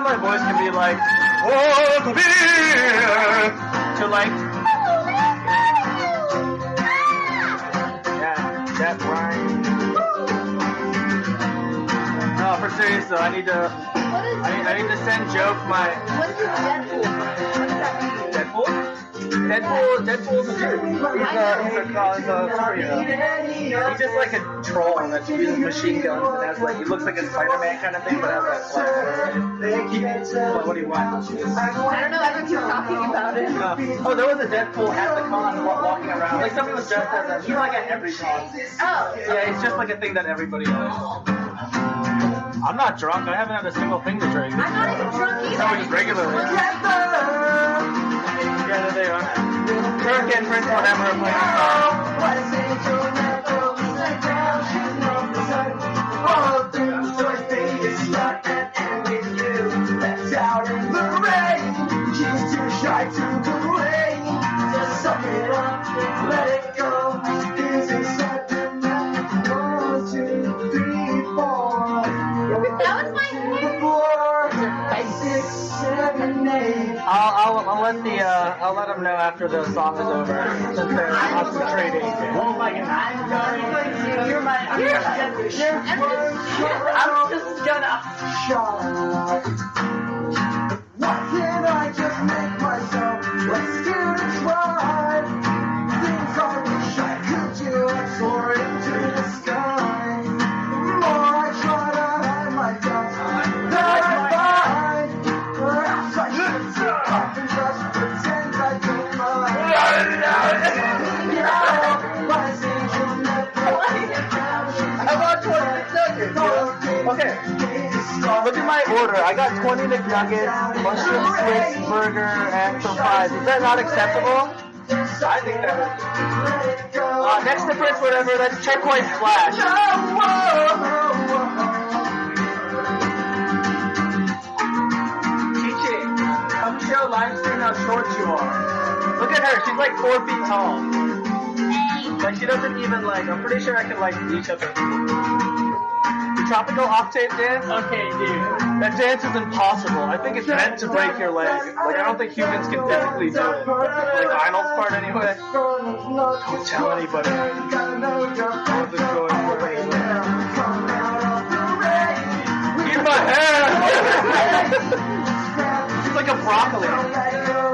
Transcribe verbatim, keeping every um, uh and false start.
my voice can be like, oh, the beer, to like, yeah, that rhyme. No, for serious though, I need to, What is I need, I need to send Joke my What is Deadpool? What does that mean? Deadpool. Deadpool, Deadpool's a dude. He's a, he's a, he's a superhero. He's just like a troll that uses machine guns and has like, he looks like a Spider-Man kind of thing, but has that flag. What, what do you want? I don't know. Everyone keeps talking about it. Uh, oh, there was a Deadpool at the con wa- walking around. Like somebody was dressed as a, he's like at every con. Oh. Yeah, it's just like a thing that everybody does. I'm not drunk. I haven't had a single thing to drink. I'm not even drunk either. No, just regularly. Yeah, there they are. Kirk and Prince whatever are playing a song. That was my hair. I'll, I'll, I'll let the uh, I'll let them know after the song is over since they're concentrating. Oh my God. You're my. You're, you're, you're, I'm just gonna. Why can't I just make myself less scared to try? Things I wish I could do, I soar into the sky. The more I try to hide my doubts, the I find. Perhaps I should sit up and just pretend I don't mind. I want twenty McNuggets. Okay. Look at my order. I got twenty McNuggets, mushroom Swiss burger, and some fries. Is that not acceptable? I think that is. Uh, next to Prince, whatever, that's Turquoise Flash. Chichi, come show live stream how short you are. Look at her. She's like four feet tall. Like, she doesn't even, like, I'm pretty sure I can, like, reach up her. Tropical octave dance? Okay, dude. That dance is impossible. I think it's meant to break your leg. Like, I don't think humans can physically do it. Like, Arnold's part anyway. Don't tell anybody. I'll just go and work it. Eat my hair! She's like a broccoli.